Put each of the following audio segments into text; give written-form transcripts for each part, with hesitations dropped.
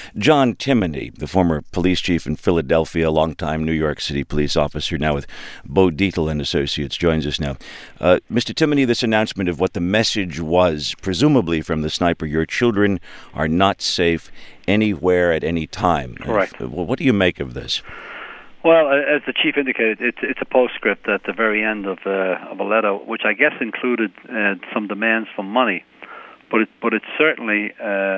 John Timoney, the former police chief in Philadelphia, longtime New York City police officer, now with Bo Dietl and Associates, joins us now. Mr. Timoney, this announcement of what the message was, presumably from the sniper, your children are not safe anywhere at any time. Correct. What do you make of this? Well, as the chief indicated, it's a postscript at the very end of a letter, which I guess included some demands for money. But it's certainly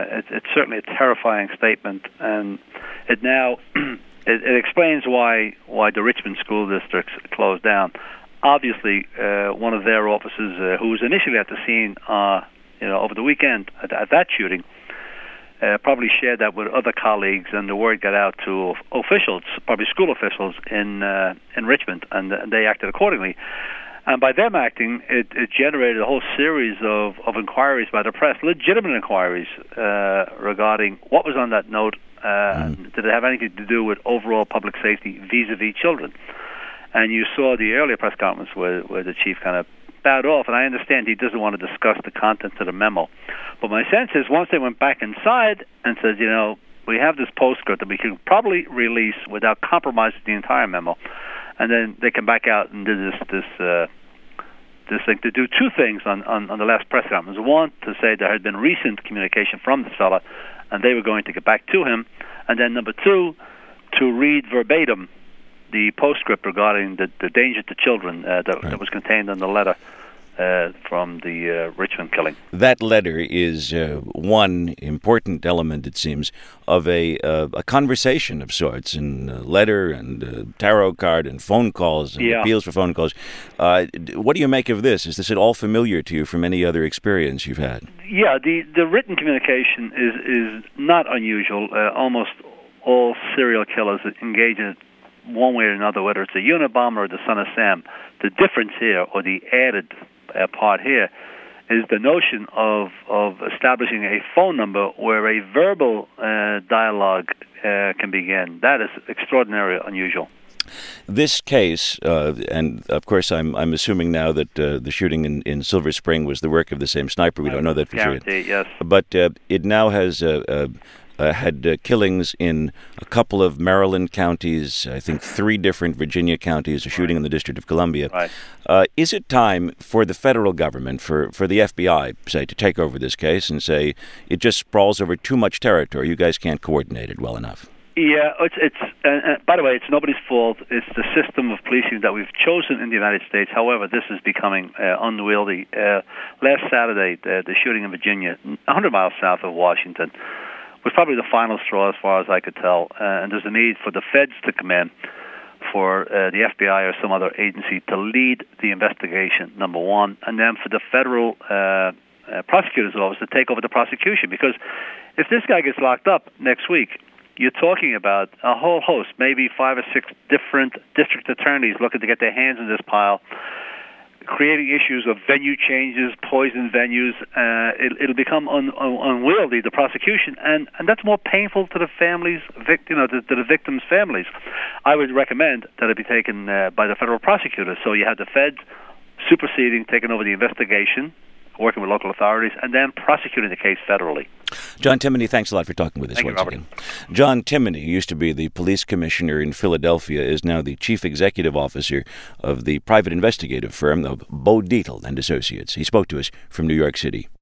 a terrifying statement, and it now it explains why the Richmond school districts closed down. Obviously, one of their officers, who was initially at the scene, over the weekend at that shooting, probably shared that with other colleagues, and the word got out to officials, probably school officials in Richmond, and they acted accordingly. And by them acting, it generated a whole series of inquiries by the press, legitimate inquiries regarding what was on that note. Did it have anything to do with overall public safety vis-a-vis children? And you saw the earlier press conference where the chief kind of bowed off, and I understand he doesn't want to discuss the contents of the memo. But my sense is once they went back inside and said, we have this postscript that we can probably release without compromising the entire memo, and then they come back out and do this thing to do two things on the last press conference. One, to say there had been recent communication from the fella, and they were going to get back to him. And then number two, to read verbatim the postscript regarding the danger to children that was contained in the letter from the Richmond killing. That letter is one important element, it seems, of a conversation of sorts, and letter and tarot card and phone calls and appeals for phone calls. What do you make of this? Is this at all familiar to you from any other experience you've had? Yeah, the written communication is not unusual. Almost all serial killers engage in it one way or another, whether it's a Unabomber or the Son of Sam. The difference here, or the added part here, is the notion of establishing a phone number where a verbal dialogue can begin. That is extraordinarily unusual. This case, and of course I'm assuming now that the shooting in Silver Spring was the work of the same sniper. We don't know that for sure. Yes. But it now has had killings in a couple of Maryland counties, I think 3 different Virginia counties, a shooting in the District of Columbia. Right. Is it time for the federal government, for the FBI, say, to take over this case and say it just sprawls over too much territory, you guys can't coordinate it well enough? Yeah, it's by the way, it's nobody's fault. It's the system of policing that we've chosen in the United States. However, this is becoming unwieldy. Last Saturday, the shooting in Virginia, 100 miles south of Washington, was probably the final straw as far as I could tell. And there's a need for the feds to come in, for the FBI or some other agency to lead the investigation, number one, and then for the federal prosecutor's office to take over the prosecution. Because if this guy gets locked up next week, you're talking about a whole host, maybe 5 or 6 different district attorneys looking to get their hands in this pile, creating issues of venue changes, poison venues. It'll become unwieldy, the prosecution, and that's more painful to the families, to the victims' families. I would recommend that it be taken by the federal prosecutor. So you have the feds superseding, taking over the investigation, working with local authorities, and then prosecuting the case federally. John Timoney, thanks a lot for talking with us once again. John Timoney, who used to be the police commissioner in Philadelphia, is now the chief executive officer of the private investigative firm of Bo Dietl and Associates. He spoke to us from New York City.